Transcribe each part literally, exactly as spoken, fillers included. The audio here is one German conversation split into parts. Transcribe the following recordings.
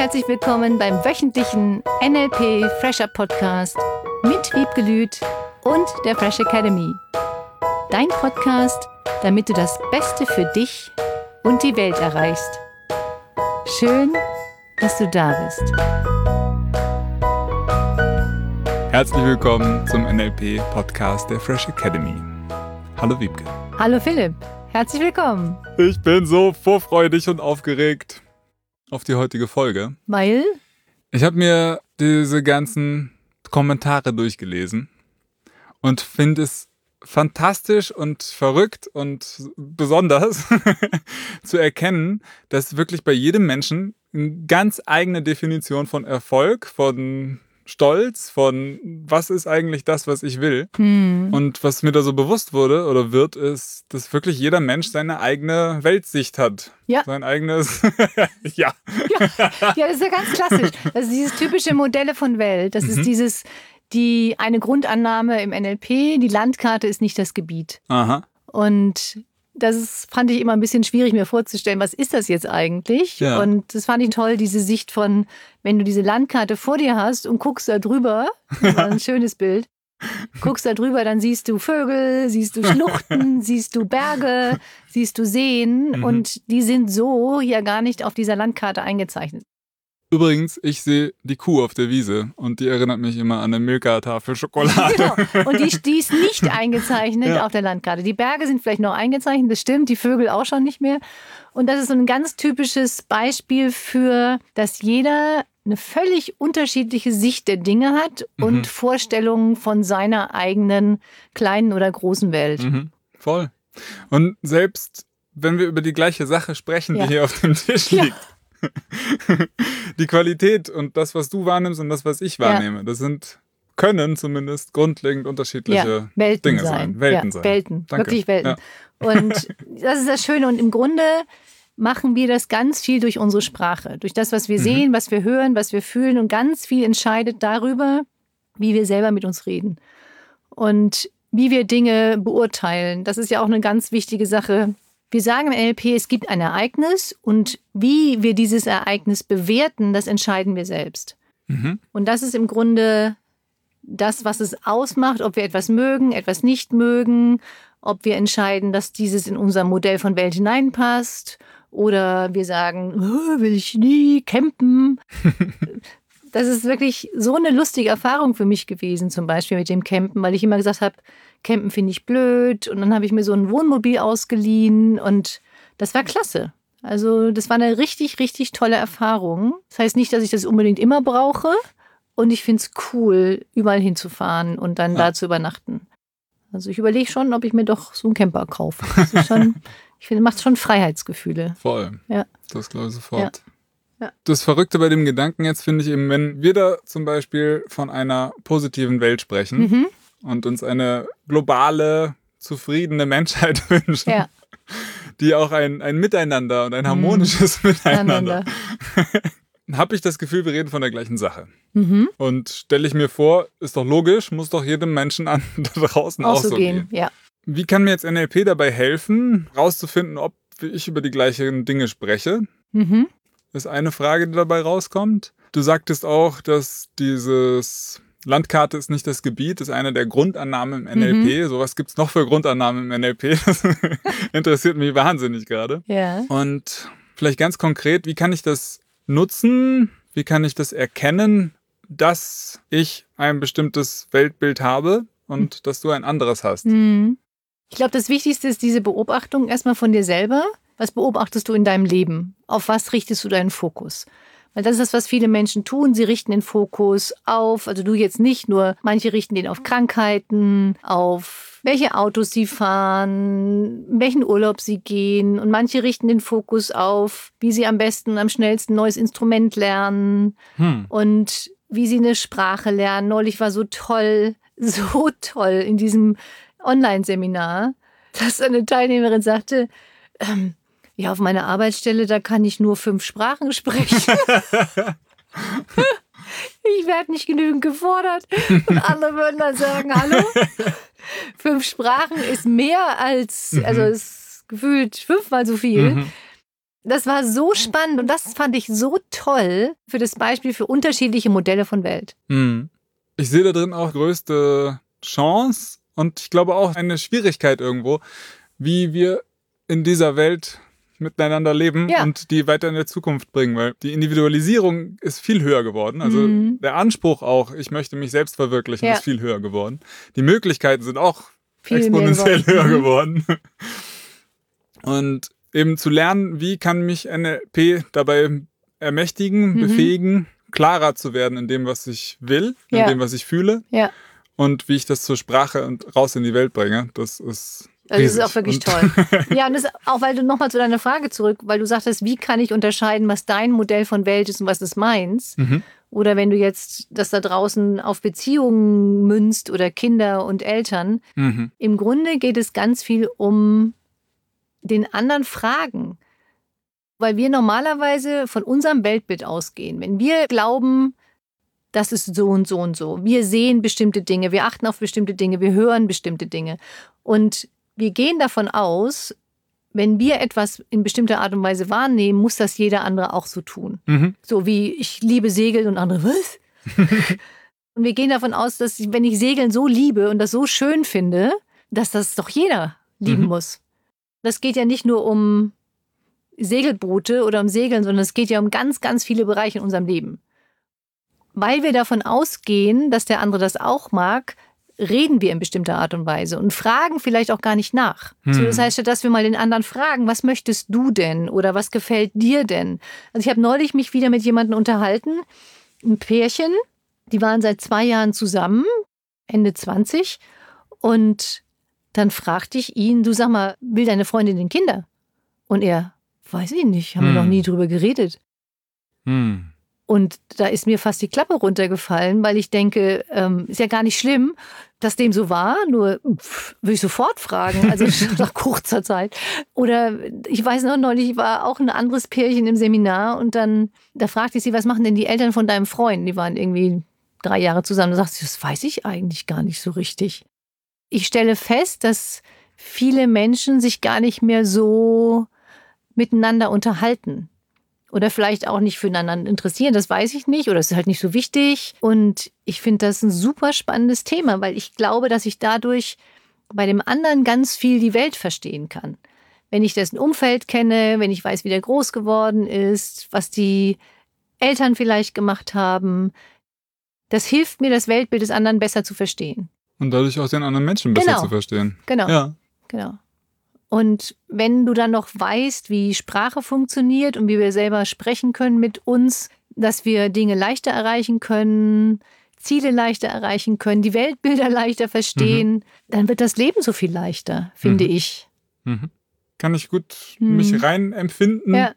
herzlich willkommen beim wöchentlichen N L P Fresher Podcast mit Wiebke Lüth und der Fresh Academy. Dein Podcast, damit du das Beste für dich und die Welt erreichst. Schön, dass du da bist. Herzlich willkommen zum N L P Podcast der Fresh Academy. Hallo Wiebke. Hallo Philipp, herzlich willkommen. Ich bin so vorfreudig und aufgeregt auf die heutige Folge. Weil? Ich habe mir diese ganzen Kommentare durchgelesen und finde es fantastisch und verrückt und besonders zu erkennen, dass wirklich bei jedem Menschen eine ganz eigene Definition von Erfolg, von Stolz, von was ist eigentlich das, was ich will. Hm. Und was mir da so bewusst wurde oder wird, ist, dass wirklich jeder Mensch seine eigene Weltsicht hat. Ja. Sein eigenes, ja. ja. Ja, das ist ja ganz klassisch. Das ist dieses typische Modelle von Welt. Das Mhm. ist dieses, die eine Grundannahme im N L P, die Landkarte ist nicht das Gebiet. Aha. Und das ist, fand ich immer ein bisschen schwierig, mir vorzustellen, was ist das jetzt eigentlich? Ja. Und das fand ich toll, diese Sicht von, wenn du diese Landkarte vor dir hast und guckst da drüber, das war ein schönes Bild, guckst da drüber, dann siehst du Vögel, siehst du Schluchten, siehst du Berge, siehst du Seen Mhm. und die sind so ja gar nicht auf dieser Landkarte eingezeichnet. Übrigens, ich sehe die Kuh auf der Wiese und die erinnert mich immer an eine Milka-Tafel Schokolade. Genau. Und die, die ist nicht eingezeichnet Ja. auf der Landkarte. Die Berge sind vielleicht noch eingezeichnet, das stimmt, die Vögel auch schon nicht mehr. Und das ist so ein ganz typisches Beispiel für, dass jeder eine völlig unterschiedliche Sicht der Dinge hat und Mhm. Vorstellungen von seiner eigenen kleinen oder großen Welt. Mhm. Voll. Und selbst wenn wir über die gleiche Sache sprechen, Ja. die hier auf dem Tisch Ja. liegt, die Qualität und das, was du wahrnimmst und das, was ich wahrnehme, das sind, können zumindest grundlegend unterschiedliche Ja, Welten Dinge sein. sein. Welten ja, sein. Welten, Danke. wirklich Welten. Ja. Und das ist das Schöne. Und im Grunde machen wir das ganz viel durch unsere Sprache. Durch das, was wir Mhm. sehen, was wir hören, was wir fühlen. Und ganz viel entscheidet darüber, wie wir selber mit uns reden. Und wie wir Dinge beurteilen. Das ist ja auch eine ganz wichtige Sache. Wir sagen im N L P, es gibt ein Ereignis und wie wir dieses Ereignis bewerten, das entscheiden wir selbst. Mhm. Und das ist im Grunde das, was es ausmacht, ob wir etwas mögen, etwas nicht mögen, ob wir entscheiden, dass dieses in unser Modell von Welt hineinpasst oder wir sagen, "Oh, will ich nie campen." Das ist wirklich so eine lustige Erfahrung für mich gewesen, zum Beispiel mit dem Campen, weil ich immer gesagt habe, Campen finde ich blöd. Und dann habe ich mir so ein Wohnmobil ausgeliehen und das war klasse. Also das war eine richtig, richtig tolle Erfahrung. Das heißt nicht, dass ich das unbedingt immer brauche. Und ich finde es cool, überall hinzufahren und dann Ja. da zu übernachten. Also ich überlege schon, ob ich mir doch so einen Camper kaufe. Das ist schon, ich finde, macht schon Freiheitsgefühle. Voll. Ja. Das glaube ich sofort. Ja. Ja. Das Verrückte bei dem Gedanken jetzt finde ich eben, wenn wir da zum Beispiel von einer positiven Welt sprechen Mhm. und uns eine globale, zufriedene Menschheit wünschen, Ja. die auch ein, ein Miteinander und ein harmonisches Miteinander, habe ich das Gefühl, wir reden von der gleichen Sache. Mhm. Und stelle ich mir vor, ist doch logisch, muss doch jedem Menschen an, da draußen auch, Auch so gehen, ja. Wie kann mir jetzt N L P dabei helfen, rauszufinden, ob ich über die gleichen Dinge spreche? Mhm. Ist eine Frage, die dabei rauskommt. Du sagtest auch, dass dieses Landkarte ist nicht das Gebiet, ist eine der Grundannahmen im N L P. Mhm. So was gibt es noch für Grundannahmen im N L P? Das interessiert mich wahnsinnig gerade. Ja. Und vielleicht ganz konkret, wie kann ich das nutzen? Wie kann ich das erkennen, dass ich ein bestimmtes Weltbild habe und dass du ein anderes hast? Mhm. Ich glaube, das Wichtigste ist diese Beobachtung erstmal von dir selber. Was beobachtest du in deinem Leben? Auf was richtest du deinen Fokus? Weil das ist das, was viele Menschen tun. Sie richten den Fokus auf, also du jetzt nicht, nur manche richten den auf Krankheiten, auf welche Autos sie fahren, in welchen Urlaub sie gehen. Und manche richten den Fokus auf, wie sie am besten, am schnellsten ein neues Instrument lernen Hm. und wie sie eine Sprache lernen. Neulich war so toll, so toll in diesem Online-Seminar, dass eine Teilnehmerin sagte, ähm, ja, auf meiner Arbeitsstelle, da kann ich nur fünf Sprachen sprechen. Ich werde nicht genügend gefordert. Und andere würden dann sagen, hallo, fünf Sprachen ist mehr als, also ist gefühlt fünfmal so viel. Mhm. Das war so spannend und das fand ich so toll für das Beispiel für unterschiedliche Modelle von Welt. Mhm. Ich sehe da drin auch größte Chance und ich glaube auch eine Schwierigkeit irgendwo, wie wir in dieser Welt miteinander leben Ja. und die weiter in der Zukunft bringen, weil die Individualisierung ist viel höher geworden. Also Mhm. der Anspruch auch, ich möchte mich selbst verwirklichen, Ja. ist viel höher geworden. Die Möglichkeiten sind auch Viel mehr exponentiell geworden. höher Mhm. geworden. Und eben zu lernen, wie kann mich N L P dabei ermächtigen, Mhm. befähigen, klarer zu werden in dem, was ich will, in Ja. dem, was ich fühle Ja, und wie ich das zur Sprache und raus in die Welt bringe. Das ist das ist riesig. auch wirklich Und toll. Ja, und das auch, weil du nochmal zu deiner Frage zurück, weil du sagtest, wie kann ich unterscheiden, was dein Modell von Welt ist und was ist meins? Mhm. Oder wenn du jetzt das da draußen auf Beziehungen münzt oder Kinder und Eltern. Mhm. Im Grunde geht es ganz viel um den anderen Fragen. Weil wir normalerweise von unserem Weltbild ausgehen. Wenn wir glauben, das ist so und so und so. Wir sehen bestimmte Dinge, wir achten auf bestimmte Dinge, wir hören bestimmte Dinge. Und wir gehen davon aus, wenn wir etwas in bestimmter Art und Weise wahrnehmen, muss das jeder andere auch so tun. Mhm. So wie ich liebe Segeln und andere, was? Und wir gehen davon aus, dass ich, wenn ich Segeln so liebe und das so schön finde, dass das doch jeder lieben Mhm. muss. Das geht ja nicht nur um Segelboote oder um Segeln, sondern es geht ja um ganz, ganz viele Bereiche in unserem Leben. Weil wir davon ausgehen, dass der andere das auch mag, reden wir in bestimmter Art und Weise und fragen vielleicht auch gar nicht nach. Hm. So, das heißt, statt dass wir mal den anderen fragen, was möchtest du denn oder was gefällt dir denn? Also ich habe neulich mich wieder mit jemandem unterhalten, ein Pärchen, die waren seit zwei Jahren zusammen, Ende zwanzig, und dann fragte ich ihn, du sag mal, will deine Freundin denn Kinder? Und er, weiß ich nicht, haben wir Hm. noch nie drüber geredet. Hm. Und da ist mir fast die Klappe runtergefallen, weil ich denke, ähm, ist ja gar nicht schlimm, dass dem so war, nur pff, würde ich sofort fragen, also nach kurzer Zeit. Oder ich weiß noch, neulich war auch ein anderes Pärchen im Seminar und dann, da fragte ich sie, was machen denn die Eltern von deinem Freund? Die waren irgendwie drei Jahre zusammen. Da sagt sie, das weiß ich eigentlich gar nicht so richtig. Ich stelle fest, dass viele Menschen sich gar nicht mehr so miteinander unterhalten. Oder vielleicht auch nicht füreinander interessieren, das weiß ich nicht. Oder es ist halt nicht so wichtig. Und ich finde das ein super spannendes Thema, weil ich glaube, dass ich dadurch bei dem anderen ganz viel die Welt verstehen kann. Wenn ich dessen Umfeld kenne, wenn ich weiß, wie der groß geworden ist, was die Eltern vielleicht gemacht haben, das hilft mir, das Weltbild des anderen besser zu verstehen. Und dadurch auch den anderen Menschen besser Genau. zu verstehen. Genau, Ja. genau. Und wenn du dann noch weißt, wie Sprache funktioniert und wie wir selber sprechen können mit uns, dass wir Dinge leichter erreichen können, Ziele leichter erreichen können, die Weltbilder leichter verstehen, Mhm. dann wird das Leben so viel leichter, finde Mhm. ich. Mhm. Kann ich gut Mhm. mich rein empfinden. Ja.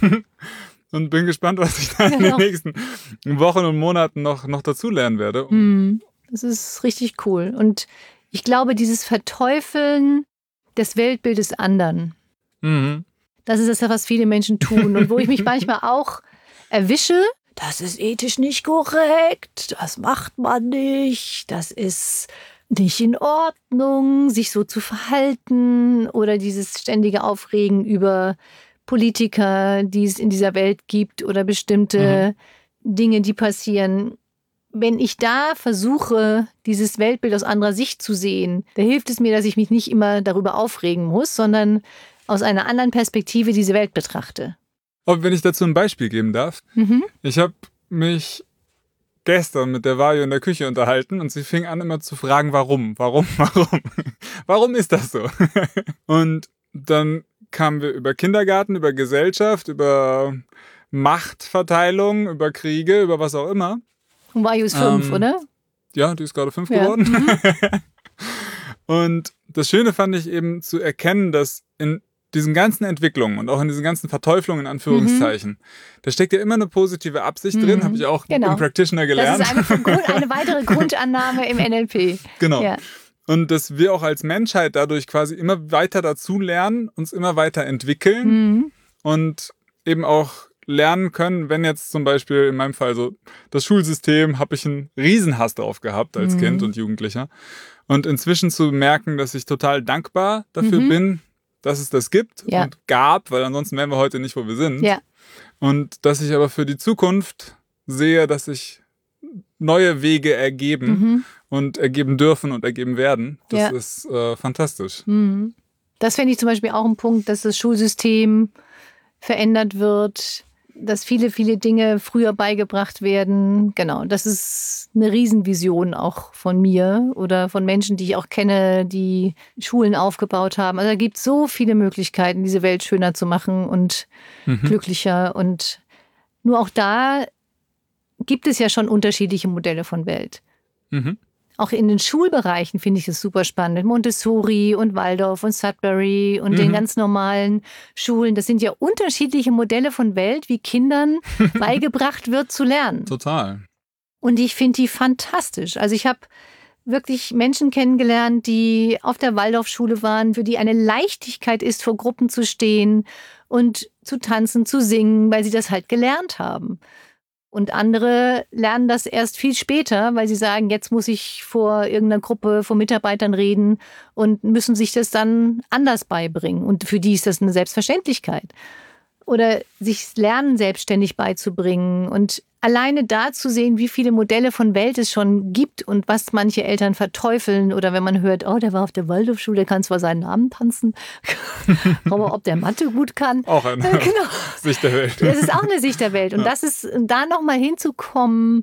Und bin gespannt, was ich da in Genau. den nächsten Wochen und Monaten noch, noch dazulernen werde. Mhm. Das ist richtig cool. Und ich glaube, dieses Verteufeln des Weltbildes anderen, Mhm. das ist das, was viele Menschen tun. Und wo ich mich manchmal auch erwische, das ist ethisch nicht korrekt, das macht man nicht, das ist nicht in Ordnung, sich so zu verhalten oder dieses ständige Aufregen über Politiker, die es in dieser Welt gibt oder bestimmte Dinge, die passieren. Wenn ich da versuche, dieses Weltbild aus anderer Sicht zu sehen, da hilft es mir, dass ich mich nicht immer darüber aufregen muss, sondern aus einer anderen Perspektive diese Welt betrachte. Und wenn ich dazu ein Beispiel geben darf. Mhm. Ich habe mich gestern mit der Vajo in der Küche unterhalten und sie fing an immer zu fragen, warum, warum, warum, warum ist das so? Und dann kamen wir über Kindergarten, über Gesellschaft, über Machtverteilung, über Kriege, über was auch immer. Und Vajo ist fünf, Ähm, oder? Ja, die ist gerade fünf Ja. geworden. Mhm. Und das Schöne fand ich eben zu erkennen, dass in diesen ganzen Entwicklungen und auch in diesen ganzen Verteuflungen, in Anführungszeichen, da steckt ja immer eine positive Absicht Mhm. drin, habe ich auch Genau. im Practitioner gelernt. Das ist eine, von Grund, eine weitere Grundannahme im N L P. Genau. Ja. Und dass wir auch als Menschheit dadurch quasi immer weiter dazu lernen, uns immer weiter entwickeln Mhm. und eben auch lernen können, wenn jetzt zum Beispiel in meinem Fall so das Schulsystem, habe ich einen Riesenhass drauf gehabt als Mhm. Kind und Jugendlicher. Und inzwischen zu merken, dass ich total dankbar dafür Mhm. bin, dass es das gibt Ja. und gab, weil ansonsten wären wir heute nicht, wo wir sind. Ja. Und dass ich aber für die Zukunft sehe, dass sich neue Wege ergeben Mhm. und ergeben dürfen und ergeben werden. Das Ja. ist äh, fantastisch. Mhm. Das fände ich zum Beispiel auch ein Punkt, dass das Schulsystem verändert wird, dass viele, viele Dinge früher beigebracht werden. Genau, das ist eine Riesenvision auch von mir oder von Menschen, die ich auch kenne, die Schulen aufgebaut haben. Also da gibt es so viele Möglichkeiten, diese Welt schöner zu machen und Mhm. glücklicher. Und nur auch da gibt es ja schon unterschiedliche Modelle von Welt. Mhm. Auch in den Schulbereichen finde ich es super spannend. Montessori und Waldorf und Sudbury und den Mhm. ganz normalen Schulen. Das sind ja unterschiedliche Modelle von Welt, wie Kindern beigebracht wird zu lernen. Total. Und ich finde die fantastisch. Also ich habe wirklich Menschen kennengelernt, die auf der Waldorfschule waren, für die eine Leichtigkeit ist, vor Gruppen zu stehen und zu tanzen, zu singen, weil sie das halt gelernt haben. Und andere lernen das erst viel später, weil sie sagen, jetzt muss ich vor irgendeiner Gruppe, vor Mitarbeitern reden und müssen sich das dann anders beibringen. Und für die ist das eine Selbstverständlichkeit. Oder sich Lernen selbstständig beizubringen. Und alleine da zu sehen, wie viele Modelle von Welt es schon gibt und was manche Eltern verteufeln. Oder wenn man hört, oh, der war auf der Waldorfschule, der kann zwar seinen Namen tanzen, aber ob der Mathe gut kann. Auch eine Äh, genau. Sicht der Welt. Das ist auch eine Sicht der Welt. Und Ja. das ist, da nochmal hinzukommen,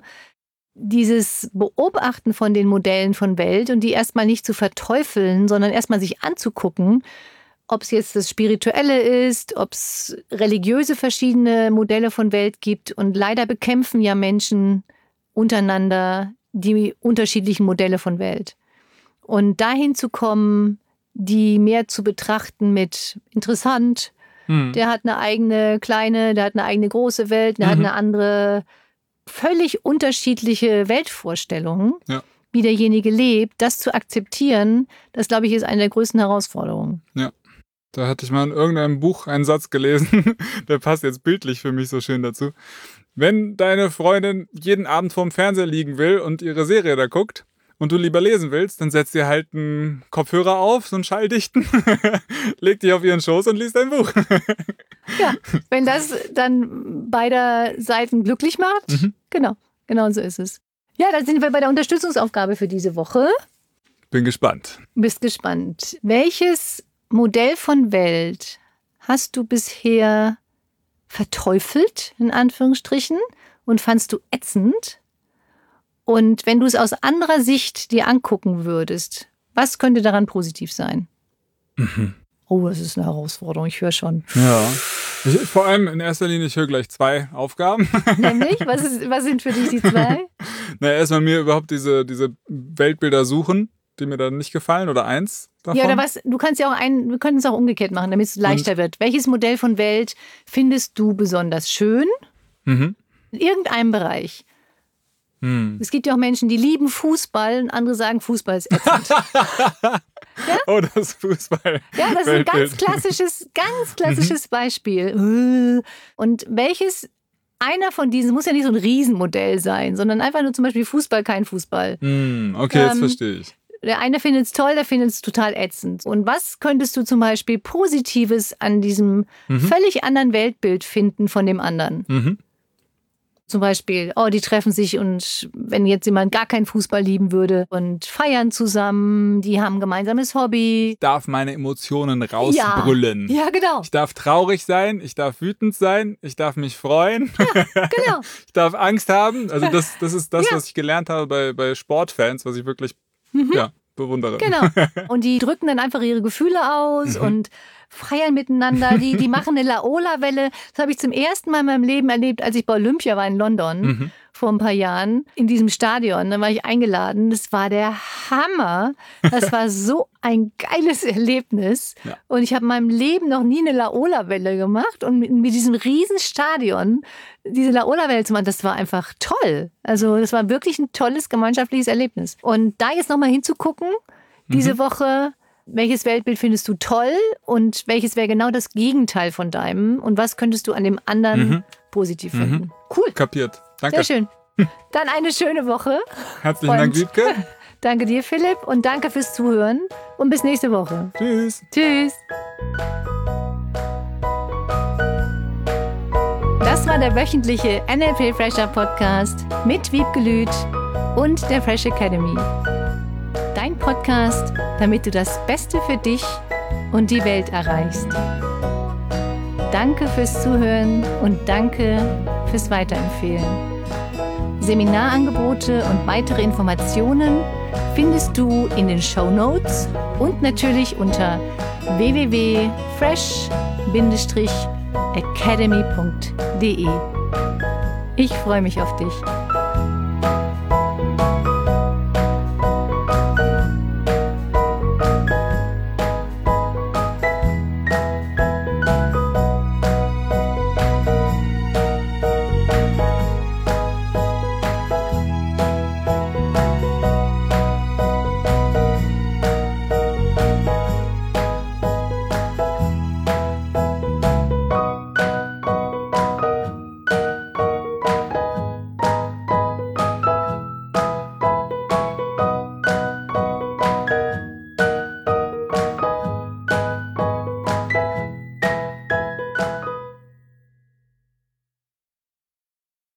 dieses Beobachten von den Modellen von Welt und die erstmal nicht zu verteufeln, sondern erstmal sich anzugucken, ob es jetzt das Spirituelle ist, ob es religiöse verschiedene Modelle von Welt gibt. Und leider bekämpfen ja Menschen untereinander die unterschiedlichen Modelle von Welt. Und dahin zu kommen, die mehr zu betrachten mit interessant, Hm. der hat eine eigene kleine, der hat eine eigene große Welt, der Mhm. hat eine andere, völlig unterschiedliche Weltvorstellungen, Ja. wie derjenige lebt. Das zu akzeptieren, das, glaube ich, ist eine der größten Herausforderungen. Da hatte ich mal in irgendeinem Buch einen Satz gelesen, der passt jetzt bildlich für mich so schön dazu. Wenn deine Freundin jeden Abend vorm Fernseher liegen will und ihre Serie da guckt und du lieber lesen willst, dann setzt ihr halt einen Kopfhörer auf, so einen schalldichten, leg dich auf ihren Schoß und liest dein Buch. Ja, wenn das dann beider Seiten glücklich macht, Mhm. genau, genau so ist es. Ja, dann sind wir bei der Unterstützungsaufgabe für diese Woche. Bin gespannt. Bist gespannt. Welches Modell von Welt hast du bisher verteufelt, in Anführungsstrichen, und fandst du ätzend? Und wenn du es aus anderer Sicht dir angucken würdest, was könnte daran positiv sein? Mhm. Oh, das ist eine Herausforderung, ich höre schon. Ja. Ich, vor allem in erster Linie, ich höre gleich zwei Aufgaben. Nämlich, was, ist, was sind für dich die zwei? Na, erstmal mir überhaupt diese, diese Weltbilder suchen, die mir dann nicht gefallen, oder eins davon. Ja, oder was? Du kannst ja auch ein, wir können es auch umgekehrt machen, damit es leichter wird. Welches Modell von Welt findest du besonders schön? Mhm. In irgendeinem Bereich. Hm. Es gibt ja auch Menschen, die lieben Fußball und andere sagen, Fußball ist ätzend. Oh, das Fußball. Ja, das ist ein ganz Weltbild. klassisches, ganz klassisches Beispiel. Und welches, einer von diesen, muss ja nicht so ein Riesenmodell sein, sondern einfach nur zum Beispiel Fußball, kein Fußball. Hm, okay, jetzt Ähm, verstehe ich. Der eine findet es toll, der findet es total ätzend. Und was könntest du zum Beispiel Positives an diesem Mhm. völlig anderen Weltbild finden von dem anderen? Mhm. Zum Beispiel, oh, die treffen sich und wenn jetzt jemand gar keinen Fußball lieben würde und feiern zusammen, die haben ein gemeinsames Hobby. Ich darf meine Emotionen rausbrüllen. Ja, genau, Ich darf traurig sein, ich darf wütend sein, ich darf mich freuen, genau. ich darf Angst haben. Also das, das ist das, Ja. was ich gelernt habe bei, bei Sportfans, was ich wirklich ja, bewundere. Genau. Und die drücken dann einfach ihre Gefühle aus und feiern miteinander. Die, die machen eine Laola-Welle. Das habe ich zum ersten Mal in meinem Leben erlebt, als ich bei Olympia war in London Mhm. vor ein paar Jahren. In diesem Stadion. Da war ich eingeladen. Das war der Hammer. Das war so ein geiles Erlebnis. Ja. Und ich habe in meinem Leben noch nie eine Laola-Welle gemacht. Und mit, mit diesem riesen Stadion diese Laola-Welle zu machen, das war einfach toll. Also das war wirklich ein tolles gemeinschaftliches Erlebnis. Und da jetzt nochmal hinzugucken, diese Mhm. Woche, welches Weltbild findest du toll und welches wäre genau das Gegenteil von deinem und was könntest du an dem anderen Mhm. positiv Mhm. finden? Cool, Kapiert. Danke. sehr schön. Dann eine schöne Woche. Herzlichen Und- Dank, Wiebke. Danke dir, Philipp, und danke fürs Zuhören und bis nächste Woche. Tschüss. Tschüss. Das war der wöchentliche N L P Fresher Podcast mit Wiebke Lüth und der Fresh Academy. Dein Podcast, damit du das Beste für dich und die Welt erreichst. Danke fürs Zuhören und danke fürs Weiterempfehlen. Seminarangebote und weitere Informationen findest du in den Shownotes und natürlich unter w w w punkt fresh academy punkt d e. Ich freue mich auf dich.